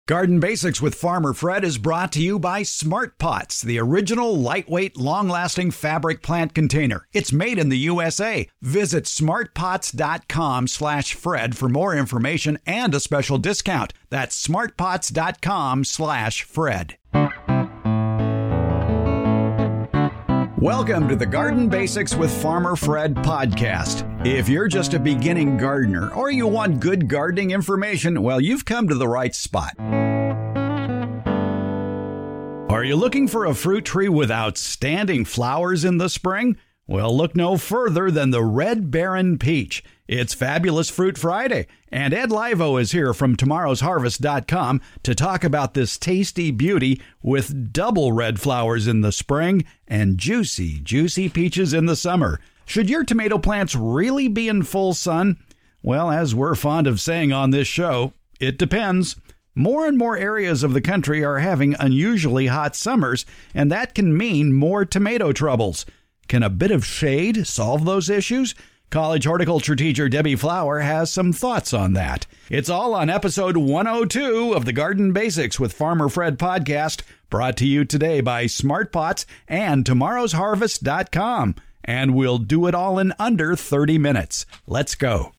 Garden Basics with Farmer Fred is brought to you by Smart Pots, the original lightweight, long-lasting fabric plant container. It's made in the USA. Visit smartpots.com/Fred for more information and a special discount. That's smartpots.com/Fred. Welcome to the Garden Basics with Farmer Fred podcast. If you're just a beginning gardener or you want good gardening information, well, you've come to the right spot. Are you looking for a fruit tree with outstanding flowers in the spring? Well, look no further than the Red Baron Peach. It's Fabulous Fruit Friday, and Ed Livo is here from tomorrowsharvest.com to talk about this tasty beauty with double red flowers in the spring and juicy, juicy peaches in the summer. Should your tomato plants really be in full sun? Well, as we're fond of saying on this show, it depends. More and more areas of the country are having unusually hot summers, and that can mean more tomato troubles. Can a bit of shade solve those issues? College horticulture teacher Debbie Flower has some thoughts on that. It's all on episode 102 of the Garden Basics with Farmer Fred podcast, brought to you today by Smart Pots and tomorrowsharvest.com. And we'll do it all in under 30 minutes. Let's go.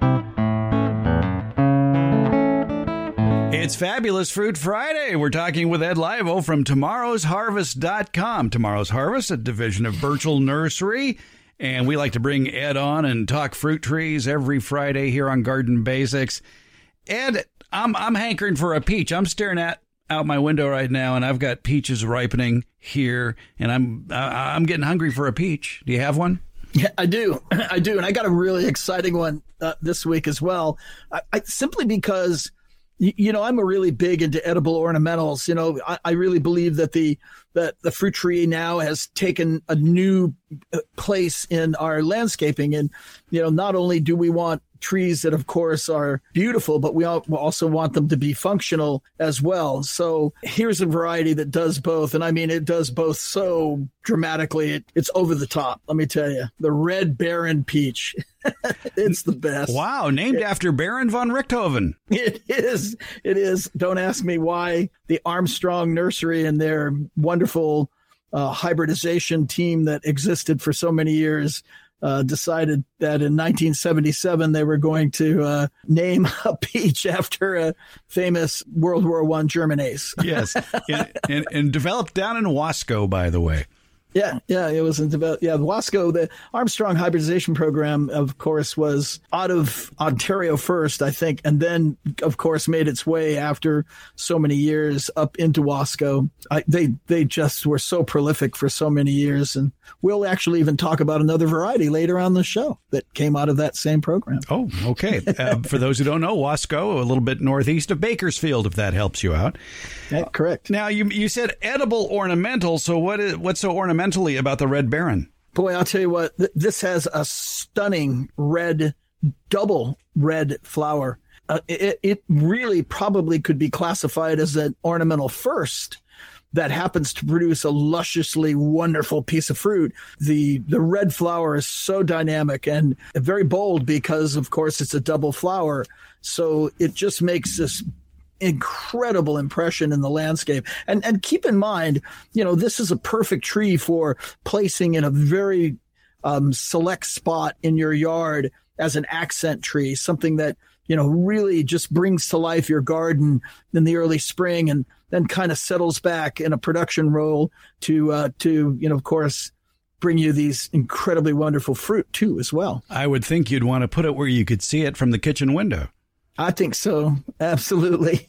It's Fabulous Fruit Friday. We're talking with Ed Livo from tomorrowsharvest.com. Tomorrow's Harvest, a division of Burchell Nursery. And we like to bring Ed on and talk fruit trees every Friday here on Garden Basics. Ed, I'm hankering for a peach. I'm staring out my window right now, and I've got peaches ripening here, and I'm getting hungry for a peach. Do you have one? Yeah, I do. I do. And I got a really exciting one this week as well. I simply because, you know, I'm a really big into edible ornamentals. You know, I really believe that the fruit tree now has taken a new place in our landscaping. And, you know, not only do we want trees that, of course, are beautiful, but we also want them to be functional as well. So here's a variety that does both. And I mean, it does both so dramatically. It's over the top. Let me tell you, the Red Baron Peach. It's the best. Wow. Named after Baron von Richthofen. It is. It is. Don't ask me why the Armstrong Nursery and their wonderful hybridization team that existed for so many years decided that in 1977 they were going to name a peach after a famous World War I German ace. Yes, and developed down in Wasco, by the way. Yeah, it was in develop. Yeah, Wasco, the Armstrong hybridization program, of course, was out of Ontario first, I think, and then, of course, made its way after so many years up into Wasco. They just were so prolific for so many years, and we'll actually even talk about another variety later on the show that came out of that same program. Oh, okay. For those who don't know, Wasco, a little bit northeast of Bakersfield, if that helps you out. Yeah, correct. Now, you said edible ornamental, so what's so ornamental about the Red Baron? Boy, I'll tell you what, this has a stunning double red flower. It really probably could be classified as an ornamental first that happens to produce a lusciously wonderful piece of fruit. The red flower is so dynamic and very bold because, of course, it's a double flower. So it just makes this incredible impression in the landscape. And keep in mind, you know, this is a perfect tree for placing in a very select spot in your yard as an accent tree, something that, you know, really just brings to life your garden in the early spring and then kind of settles back in a production role to you know, of course, bring you these incredibly wonderful fruit too as well. I would think you'd want to put it where you could see it from the kitchen window. I think so. Absolutely.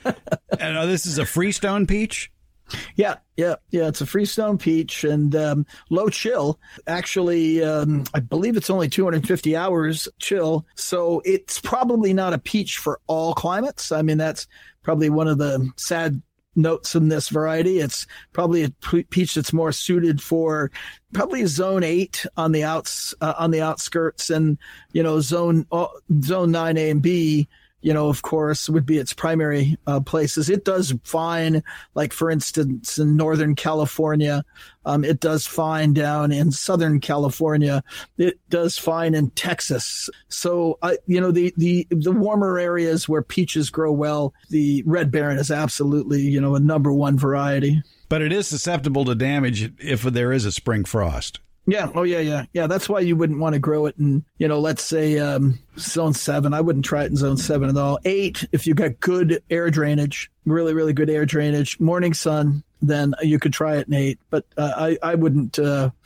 And this is a freestone peach? Yeah. It's a freestone peach and low chill. Actually, I believe it's only 250 hours chill. So it's probably not a peach for all climates. I mean, that's probably one of the sad notes in this variety. It's probably a peach that's more suited for probably zone 8 on the outskirts and, you know, zone 9A and B of course, would be its primary places. It does fine, like, for instance, in Northern California. It does fine down in Southern California. It does fine in Texas. So, the warmer areas where peaches grow well, the Red Baron is absolutely, a number one variety. But it is susceptible to damage if there is a spring frost. Yeah. Oh, yeah. That's why you wouldn't want to grow it in, let's say zone 7. I wouldn't try it in zone 7 at all. 8, if you got good air drainage, really, really good air drainage, morning sun, then you could try it in 8. But I wouldn't.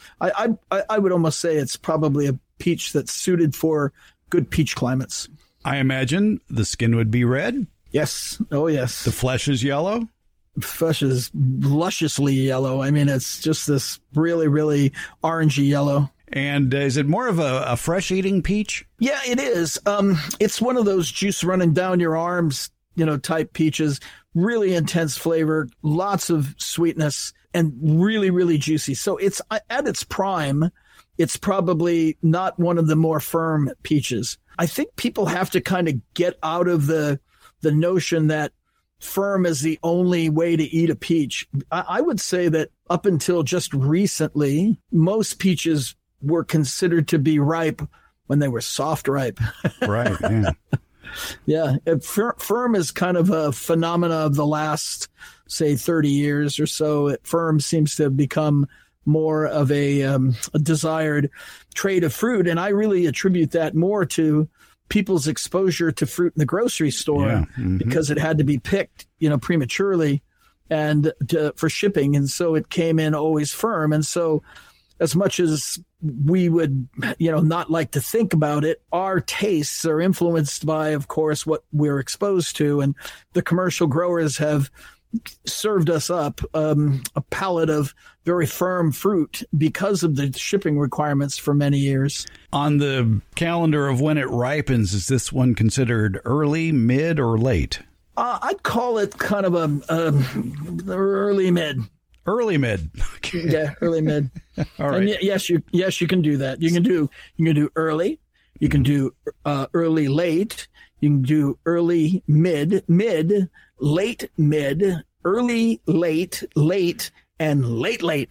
I would almost say it's probably a peach that's suited for good peach climates. I imagine the skin would be red. Yes. Oh, yes. The flesh is yellow. Flesh is lusciously yellow. I mean, it's just this really, really orangey yellow. And is it more of a fresh eating peach? Yeah, it is. It's one of those juice running down your arms, type peaches. Really intense flavor, lots of sweetness, and really, really juicy. So it's at its prime. It's probably not one of the more firm peaches. I think people have to kind of get out of the notion that firm is the only way to eat a peach. I would say that up until just recently, most peaches were considered to be ripe when they were soft ripe. Right. Yeah. Yeah. Firm is kind of a phenomena of the last, say, 30 years or so. Firm seems to have become more of a desired trade of fruit. And I really attribute that more to people's exposure to fruit in the grocery store, because it had to be picked, prematurely and for shipping. And so it came in always firm. And so as much as we would, not like to think about it, our tastes are influenced by, of course, what we're exposed to. And the commercial growers have served us up a palette of very firm fruit because of the shipping requirements for many years. On the calendar of when it ripens, is this one considered early, mid, or late? I'd call it kind of a early mid. Early mid. Okay. Yeah, early mid. All right. And yes, you can do that. You can do early. You can do early late. You can do early mid, late mid, early late, and late.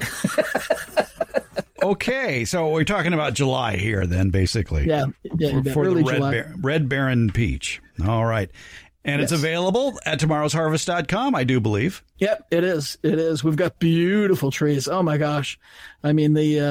Okay, so we're talking about July here then, basically. Yeah, for early the July. Red Baron peach. All right. And Yes. It's available at tomorrowsharvest.com, I do believe. Yep, it is. It is. We've got beautiful trees. Oh my gosh. I mean,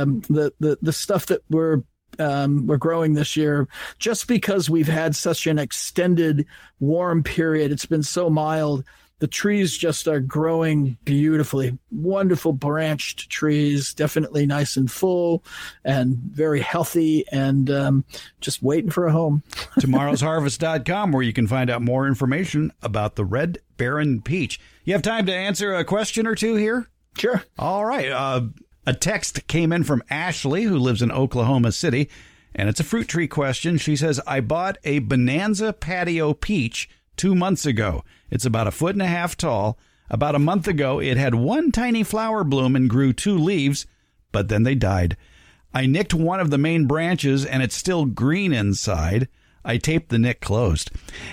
the stuff that we're growing this year, just because we've had such an extended warm period, it's been so mild. The trees just are growing beautifully. Wonderful branched trees, definitely nice and full and very healthy, and just waiting for a home. Tomorrowsharvest.com, where you can find out more information about the Red Baron peach. You have time to answer a question or two here? Sure. All right. A text came in from Ashley, who lives in Oklahoma City, and it's a fruit tree question. She says, I bought a Bonanza patio peach 2 months ago. It's about 1.5 feet tall. About a month ago, it had one tiny flower bloom and grew 2 leaves, but then they died. I nicked one of the main branches, and it's still green inside. I taped the nick closed.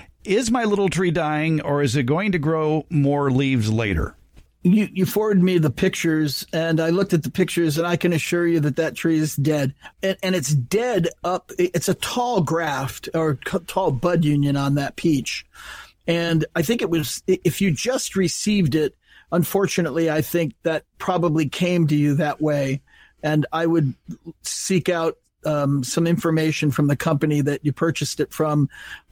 Is my little tree dying, or is it going to grow more leaves later? You forwarded me the pictures, and I looked at the pictures, and I can assure you that tree is dead. And it's dead up. It's a tall graft or tall bud union on that peach. And I think it was, if you just received it, unfortunately, I think that probably came to you that way. And I would seek out some information from the company that you purchased it from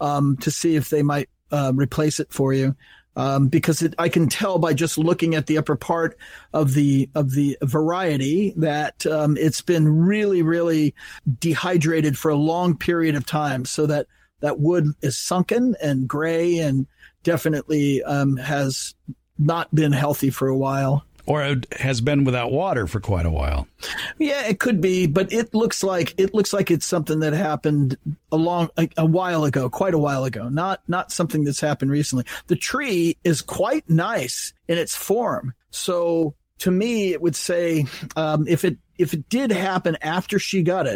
to see if they might replace it for you. Because I can tell by just looking at the upper part of the variety that it's been really, really dehydrated for a long period of time, so that wood is sunken and gray and definitely has not been healthy for a while. Or it has been without water for quite a while. Yeah, it could be, but it looks like it's something that happened a while ago, quite a while ago. Not something that's happened recently. The tree is quite nice in its form. So to me, it would say if it did happen after she got it,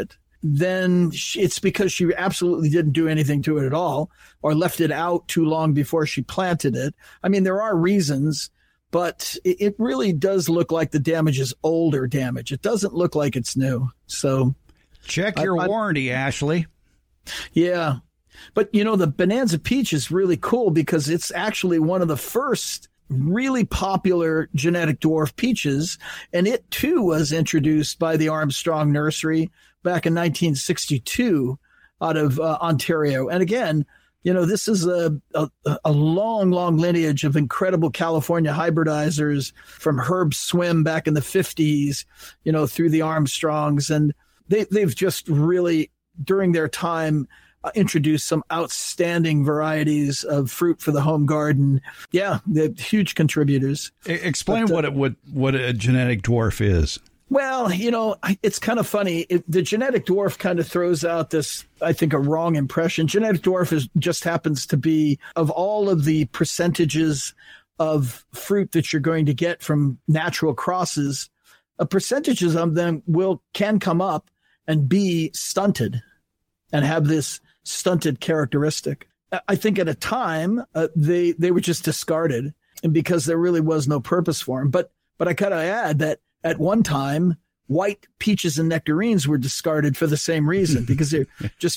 then it's because she absolutely didn't do anything to it at all, or left it out too long before she planted it. I mean, there are reasons, but it really does look like the damage is older damage. It doesn't look like it's new. So check your warranty, Ashley. Yeah. But, the Bonanza Peach is really cool because it's actually one of the first really popular genetic dwarf peaches. And it, too, was introduced by the Armstrong Nursery back in 1962 out of Ontario. And again, this is a long, long lineage of incredible California hybridizers from Herb Swim back in the 50s, through the Armstrongs. And they've just really, during their time, introduced some outstanding varieties of fruit for the home garden. Yeah, they're huge contributors. Explain what a genetic dwarf is. Well, it's kind of funny. The genetic dwarf kind of throws out this, I think, a wrong impression. Genetic dwarf just happens to be, of all of the percentages of fruit that you're going to get from natural crosses, percentages of them can come up and be stunted and have this stunted characteristic. I think at a time they were just discarded, and because there really was no purpose for them. But I gotta add that at one time, white peaches and nectarines were discarded for the same reason, because they just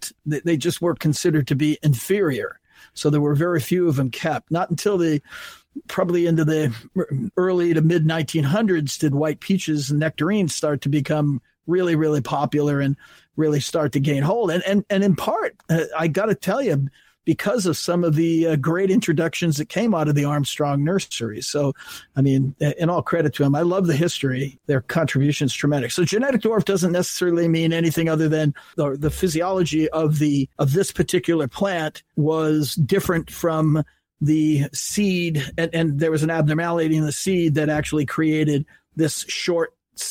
were considered to be inferior. So there were very few of them kept. Not until probably into the early to mid 1900s did white peaches and nectarines start to become really, really popular and really start to gain hold. And in part, I got to tell you, because of some of the great introductions that came out of the Armstrong Nursery. So, I mean, in all credit to them, I love the history. Their contribution's tremendous. So genetic dwarf doesn't necessarily mean anything other than the physiology of this particular plant was different from the seed. And there was an abnormality in the seed that actually created this short,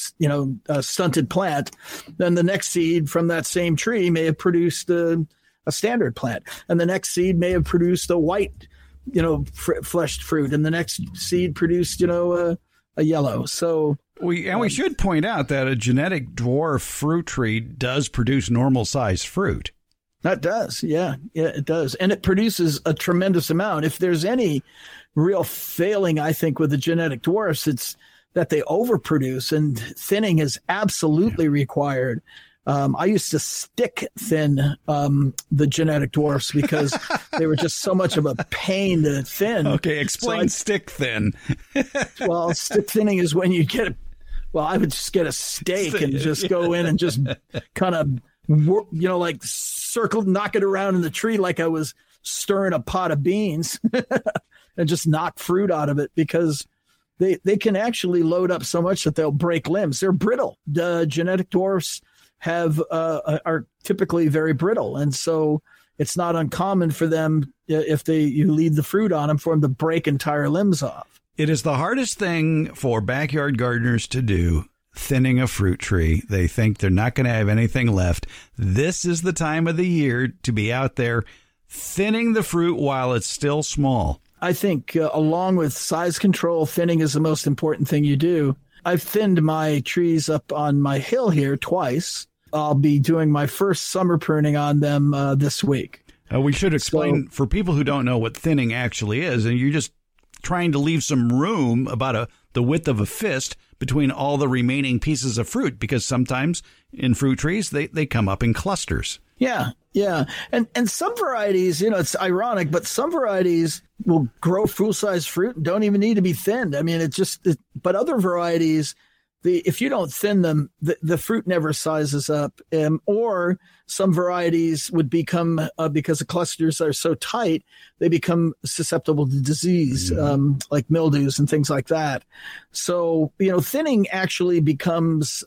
stunted plant. Then the next seed from that same tree may have produced a standard plant, and the next seed may have produced a white, fleshed fruit, and the next seed produced, a yellow. So we should point out that a genetic dwarf fruit tree does produce normal sized fruit. That does, yeah, it does, and it produces a tremendous amount. If there's any real failing, I think, with the genetic dwarfs, it's that they overproduce, and thinning is absolutely required. I used to stick thin the genetic dwarfs because they were just so much of a pain to thin. Okay, explain stick thin. Well, stick thinning is when you I would just get a stake and just go in and just kind of, like circle, knock it around in the tree like I was stirring a pot of beans and just knock fruit out of it, because they can actually load up so much that they'll break limbs. They're brittle. The genetic dwarfs are typically very brittle, and so it's not uncommon for them, if you leave the fruit on them, for them to break entire limbs off. It is the hardest thing for backyard gardeners to do, thinning a fruit tree. They think they're not going to have anything left. This is the time of the year to be out there thinning the fruit while it's still small. I think along with size control, thinning is the most important thing you do. I've thinned my trees up on my hill here twice. I'll be doing my first summer pruning on them this week. We should explain for people who don't know what thinning actually is, and you're just trying to leave some room about the width of a fist between all the remaining pieces of fruit, because sometimes in fruit trees, they come up in clusters. Yeah. And some varieties, it's ironic, but some varieties will grow full-size fruit and don't even need to be thinned. I mean, but other varieties, if you don't thin them, the fruit never sizes up. Or some varieties would become, because the clusters are so tight, they become susceptible to disease, like mildews and things like that. So, thinning actually becomes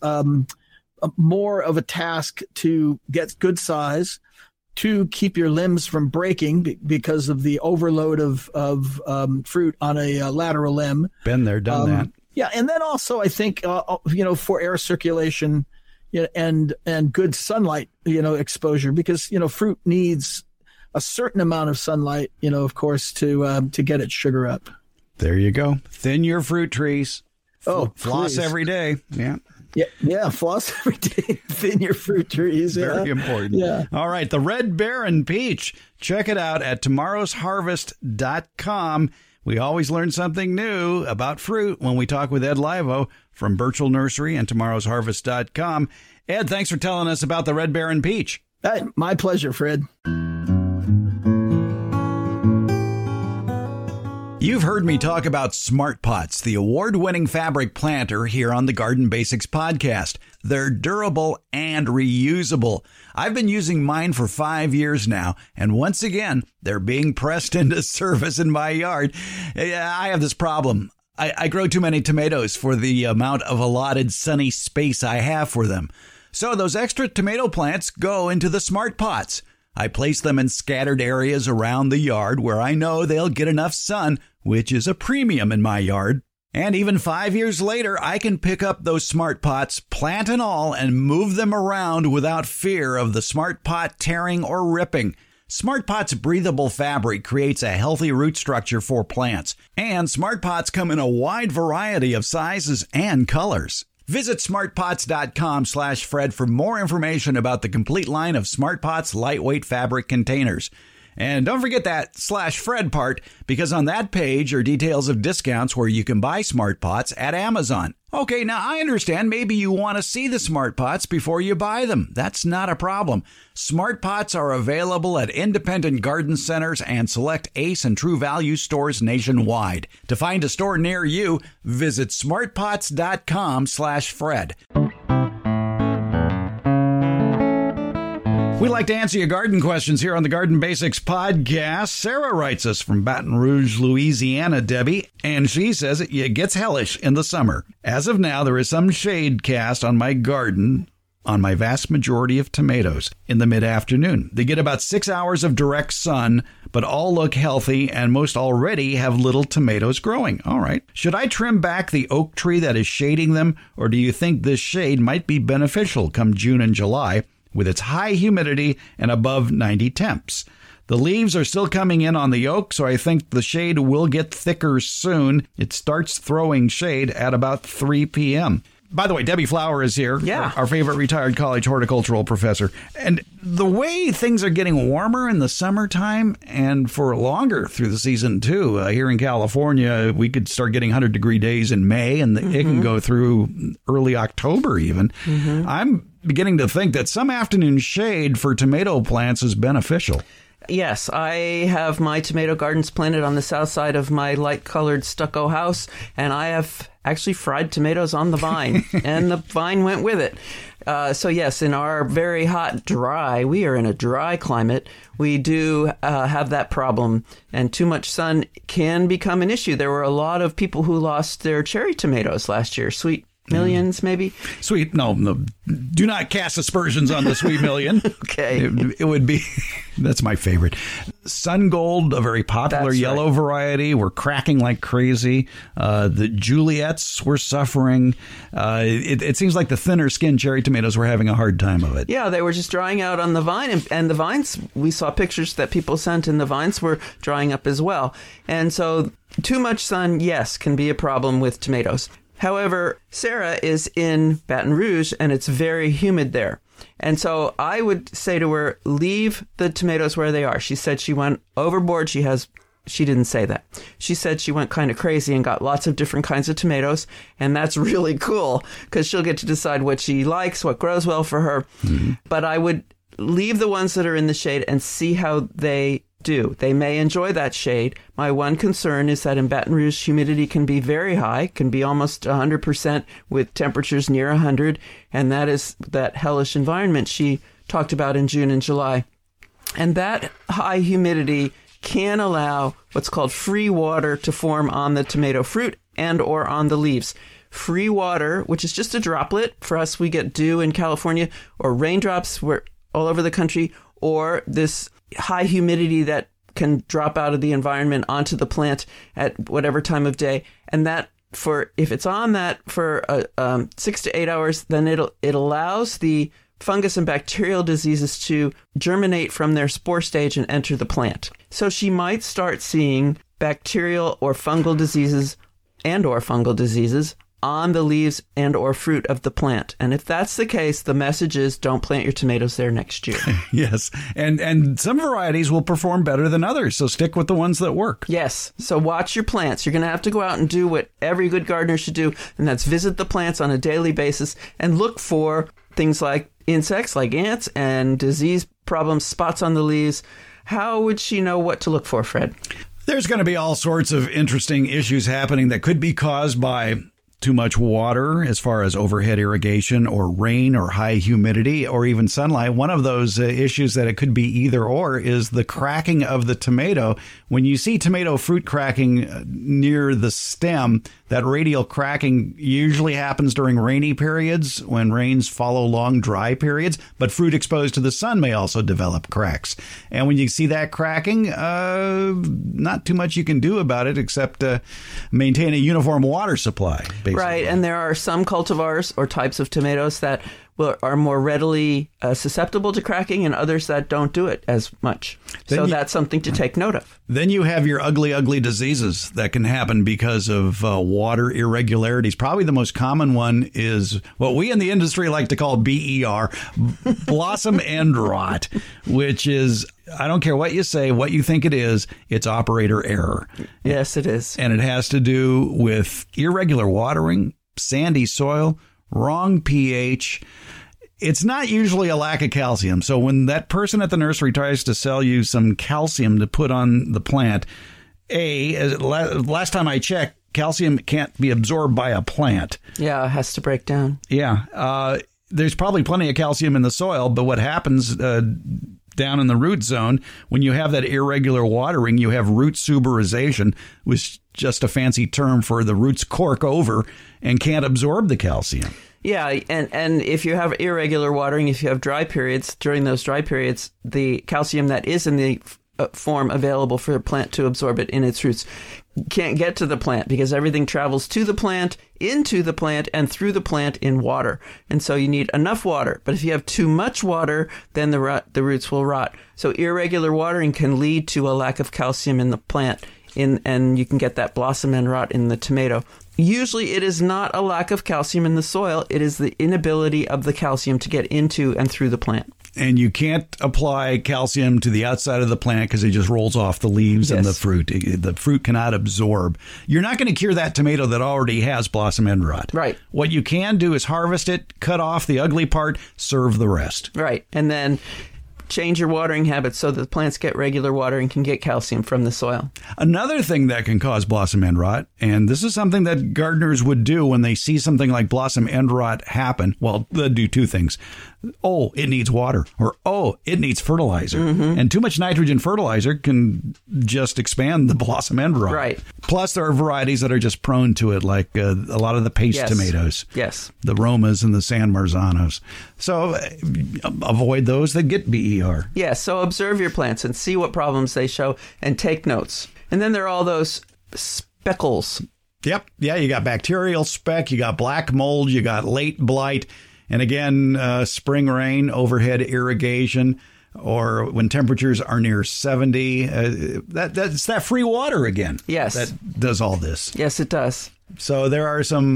more of a task to get good size, to keep your limbs from breaking because of the overload of fruit on a lateral limb. Been there, done that. Yeah, and then also I think for air circulation, and good sunlight exposure, because fruit needs a certain amount of sunlight, of course, to get its sugar up. There you go. Thin your fruit trees. Floss every day. Yeah. Yeah, floss every day. Thin your fruit trees. Very important. Yeah. All right, the Red Baron peach. Check it out at tomorrowsharvest.com. We always learn something new about fruit when we talk with Ed Livo from Burchell Nursery and tomorrowsharvest.com. Ed, thanks for telling us about the Red Baron peach. My pleasure, Fred. You've heard me talk about Smart Pots, the award-winning fabric planter here on the Garden Basics podcast. They're durable and reusable. I've been using mine for 5 years now, and once again, they're being pressed into service in my yard. I have this problem. I grow too many tomatoes for the amount of allotted sunny space I have for them. So those extra tomato plants go into the Smart Pots. I place them in scattered areas around the yard where I know they'll get enough sun, which is a premium in my yard. And even 5 years later, I can pick up those Smart Pots, plant and all, and move them around without fear of the Smart Pot tearing or ripping. Smart Pot's breathable fabric creates a healthy root structure for plants. And Smart Pots come in a wide variety of sizes and colors. Visit smartpots.com/Fred for more information about the complete line of Smart Pots lightweight fabric containers. And don't forget that /Fred part, because on that page are details of discounts where you can buy Smart Pots at Amazon. Okay, now I understand maybe you want to see the Smart Pots before you buy them. That's not a problem. Smart Pots are available at independent garden centers and select Ace and True Value stores nationwide. To find a store near you, visit smartpots.com/Fred. We like to answer your garden questions here on the Garden Basics podcast. Sarah writes us from Baton Rouge, Louisiana, Debbie, and she says it gets hellish in the summer. As of now, there is some shade cast on my garden on my vast majority of tomatoes in the mid-afternoon. They get about 6 hours of direct sun, but all look healthy and most already have little tomatoes growing. All right. Should I trim back the oak tree that is shading them, or do you think this shade might be beneficial come June and July with its high humidity and above 90 temps? The leaves are still coming in on the oak, so I think the shade will get thicker soon. It starts throwing shade at about 3 p.m. By the way, Debbie Flower is here, our favorite retired college horticultural professor. And the way things are getting warmer in the summertime and for longer through the season, too. Here in California, we could start getting 100-degree days in May, and it can go through early October even. I'm beginning to think that some afternoon shade for tomato plants is beneficial. Yes, I have my tomato gardens planted on the south side of my light-colored stucco house, and I have actually fried tomatoes on the vine, and the vine went with it. So yes, in our very hot, we are in a dry climate, we do have that problem, and too much sun can become an issue. There were a lot of people who lost their cherry tomatoes last year, Sweet Millions, maybe? Sweet, no, do not cast aspersions on the Sweet Million. Okay. It would be, that's my favorite. Sun Gold, a very popular yellow variety, were cracking like crazy. The Juliets were suffering. It seems like the thinner skinned cherry tomatoes were having a hard time of it. Yeah, they were just drying out on the vine, and the vines, we saw pictures that people sent, and the vines were drying up as well. And so too much sun, yes, can be a problem with tomatoes. However, Sarah is in Baton Rouge, and it's very humid there. And so I would say to her, leave the tomatoes where they are. She said she went overboard. She didn't say that. She said she went kind of crazy and got lots of different kinds of tomatoes. And that's really cool because she'll get to decide what she likes, what grows well for her. But I would leave the ones that are in the shade and see how they do. They may enjoy that shade. My one concern is that in Baton Rouge, humidity can be very high, can be almost 100% with temperatures near 100. And that is that hellish environment she talked about in June and July. And that high humidity can allow what's called free water to form on the tomato fruit and or on the leaves. Free water, which is just a droplet. For us, we get dew in California, or raindrops all over the country, or this high humidity that can drop out of the environment onto the plant at whatever time of day. And that, if it's on that for 6 to 8 hours, then it allows the fungus and bacterial diseases to germinate from their spore stage and enter the plant. So she might start seeing bacterial or fungal diseases on the leaves and or fruit of the plant. And if that's the case, the message is don't plant your tomatoes there next year. Yes. And some varieties will perform better than others, so stick with the ones that work. Yes. So watch your plants. You're going to have to go out and do what every good gardener should do, and that's visit the plants on a daily basis and look for things like insects, like ants, and disease problems, spots on the leaves. How would she know what to look for, Fred? There's going to be all sorts of interesting issues happening that could be caused by too much water as far as overhead irrigation or rain or high humidity or even sunlight. One of those issues that it could be either or is the cracking of the tomato. When you see tomato fruit cracking near the stem, that radial cracking usually happens during rainy periods when rains follow long dry periods, but fruit exposed to the sun may also develop cracks. And when you see that cracking, not too much you can do about it except maintain a uniform water supply, basically. Right, and there are some cultivars or types of tomatoes that are more readily susceptible to cracking and others that don't do it as much. So that's something to take note of. Then you have your ugly, ugly diseases that can happen because of water irregularities. Probably the most common one is what we in the industry like to call BER, blossom end rot, which is, I don't care what you say, what you think it is, it's operator error. Yes, it is. And it has to do with irregular watering, sandy soil, wrong pH. It's not usually a lack of calcium. So when that person at the nursery tries to sell you some calcium to put on the plant, last time I checked, calcium can't be absorbed by a plant. Yeah, it has to break down. Yeah. There's probably plenty of calcium in the soil, but what happens down in the root zone, when you have that irregular watering, you have root suberization, which is just a fancy term for the roots cork over and can't absorb the calcium. Yeah, and if you have irregular watering, if you have dry periods, during those dry periods, the calcium that is in the form available for the plant to absorb it in its roots can't get to the plant because everything travels to the plant, into the plant, and through the plant in water. And so you need enough water. But if you have too much water, then the roots will rot. So irregular watering can lead to a lack of calcium in the plant, and you can get that blossom end rot in the tomato. Usually it is not a lack of calcium in the soil. It is the inability of the calcium to get into and through the plant. And you can't apply calcium to the outside of the plant because it just rolls off the leaves and the fruit. The fruit cannot absorb. You're not going to cure that tomato that already has blossom end rot. Right. What you can do is harvest it, cut off the ugly part, serve the rest. Right. And then change your watering habits so that the plants get regular water and can get calcium from the soil. Another thing that can cause blossom end rot, and this is something that gardeners would do when they see something like blossom end rot happen. Well, they'll do two things. Oh, it needs water, or oh, it needs fertilizer. Mm-hmm. And too much nitrogen fertilizer can just expand the blossom end rot. Right. Plus, there are varieties that are just prone to it, like a lot of the paste tomatoes. Yes. The Romas and the San Marzanos. So avoid those that get BER. Yeah, so observe your plants and see what problems they show and take notes. And then there are all those speckles. Yep. Yeah, you got bacterial speck, you got black mold, you got late blight. And again, spring rain, overhead irrigation, or when temperatures are near 70, that's that free water again. Yes. That does all this. Yes, it does. So there are some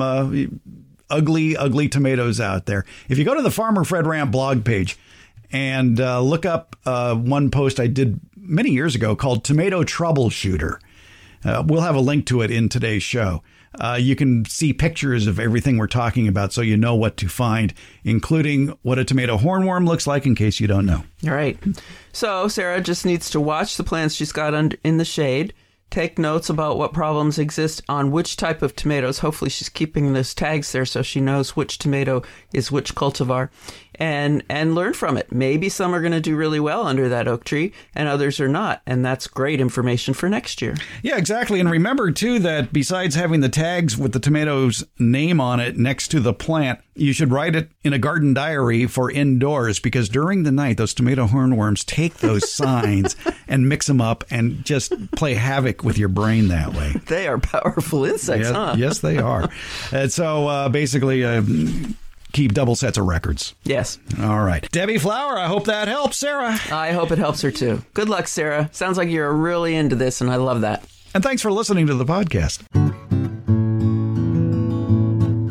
ugly, ugly tomatoes out there. If you go to the Farmer Fred Ramp blog page and look up one post I did many years ago called Tomato Troubleshooter, we'll have a link to it in today's show. You can see pictures of everything we're talking about so you know what to find, including what a tomato hornworm looks like in case you don't know. All right. So Sarah just needs to watch the plants she's got in the shade, take notes about what problems exist on which type of tomatoes. Hopefully she's keeping those tags there so she knows which tomato is which cultivar, and learn from it. Maybe some are going to do really well under that oak tree and others are not. And that's great information for next year. Yeah, exactly. And remember, too, that besides having the tags with the tomato's name on it next to the plant, you should write it in a garden diary for indoors, because during the night, those tomato hornworms take those signs and mix them up and just play havoc with your brain that way. They are powerful insects, huh? Yes, they are. And so basically, keep double sets of records. Yes. All right. Debbie Flower, I hope that helps Sarah. I hope it helps her too. Good luck, Sarah. Sounds like you're really into this, and I love that. And thanks for listening to the podcast.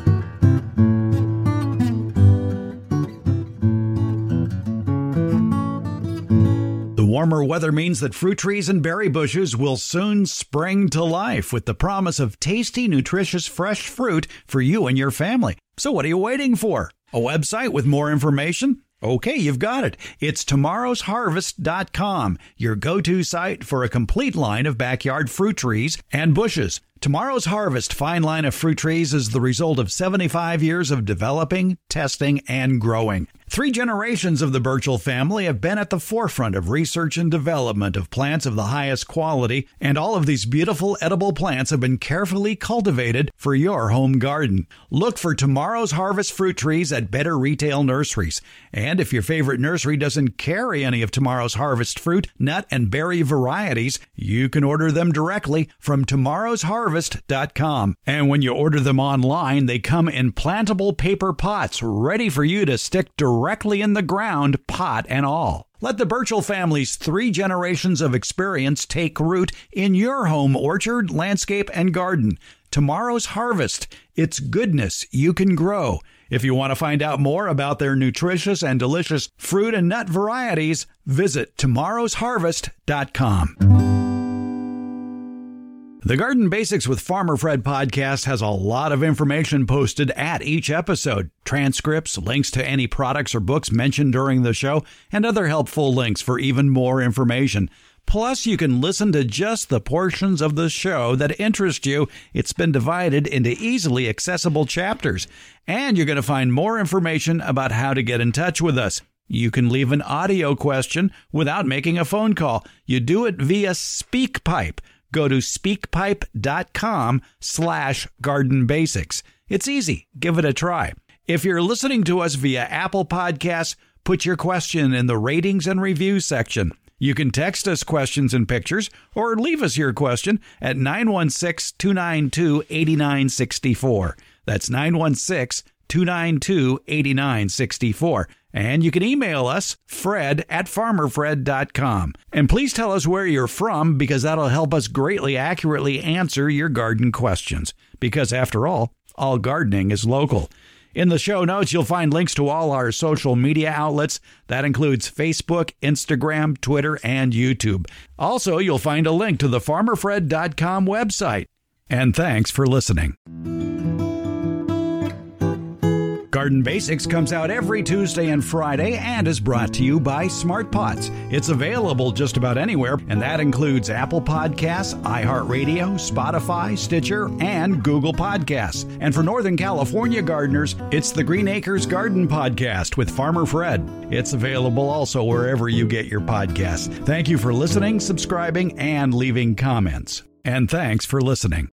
Warmer weather means that fruit trees and berry bushes will soon spring to life with the promise of tasty, nutritious, fresh fruit for you and your family. So what are you waiting for? A website with more information? Okay, you've got it. It's tomorrowsharvest.com, your go-to site for a complete line of backyard fruit trees and bushes. Tomorrow's Harvest fine line of fruit trees is the result of 75 years of developing, testing, and growing. 3 generations of the Burchell family have been at the forefront of research and development of plants of the highest quality, and all of these beautiful edible plants have been carefully cultivated for your home garden. Look for Tomorrow's Harvest fruit trees at better retail nurseries. And if your favorite nursery doesn't carry any of Tomorrow's Harvest fruit, nut, and berry varieties, you can order them directly from tomorrowsharvest.com. And when you order them online, they come in plantable paper pots ready for you to stick directly in the ground, pot and all. Let the Burchell family's 3 generations of experience take root in your home orchard, landscape, and garden. Tomorrow's Harvest. It's goodness you can grow. If you want to find out more about their nutritious and delicious fruit and nut varieties, visit tomorrowsharvest.com. The Garden Basics with Farmer Fred podcast has a lot of information posted at each episode. Transcripts, links to any products or books mentioned during the show, and other helpful links for even more information. Plus, you can listen to just the portions of the show that interest you. It's been divided into easily accessible chapters. And you're going to find more information about how to get in touch with us. You can leave an audio question without making a phone call. You do it via SpeakPipe. Go to speakpipe.com/gardenbasics. It's easy. Give it a try. If you're listening to us via Apple Podcasts, put your question in the ratings and reviews section. You can text us questions and pictures or leave us your question at 916-292-8964. That's 916-292-8964. And you can email us, fred@farmerfred.com. And please tell us where you're from, because that'll help us greatly accurately answer your garden questions. Because after all gardening is local. In the show notes, you'll find links to all our social media outlets. That includes Facebook, Instagram, Twitter, and YouTube. Also, you'll find a link to the farmerfred.com website. And thanks for listening. Garden Basics comes out every Tuesday and Friday and is brought to you by Smart Pots. It's available just about anywhere, and that includes Apple Podcasts, iHeartRadio, Spotify, Stitcher, and Google Podcasts. And for Northern California gardeners, it's the Green Acres Garden Podcast with Farmer Fred. It's available also wherever you get your podcasts. Thank you for listening, subscribing, and leaving comments. And thanks for listening.